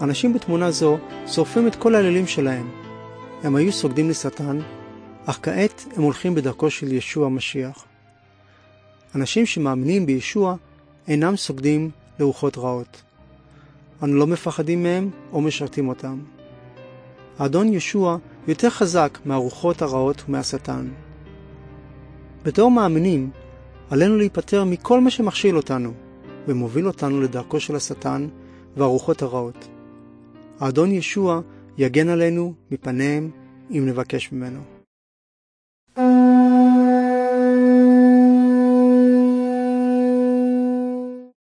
אנשים בתמונה זו שורפים את כל האלילים שלהם. הם היו סוגדים לשטן, אך כעת הם הולכים בדרכו של ישוע המשיח. אנשים שמאמינים בישוע אינם סוגדים לרוחות רעות. אנו לא מפחדים מהם או משרתים אותם. האדון ישוע יותר חזק מהרוחות הרעות ומהשטן. בתור מאמינים, עלינו להיפטר מכל מה שמכשיל אותנו, ומוביל אותנו לדרכו של השטן והרוחות הרעות. האדון ישוע יגן עלינו מפניהם אם נבקש ממנו.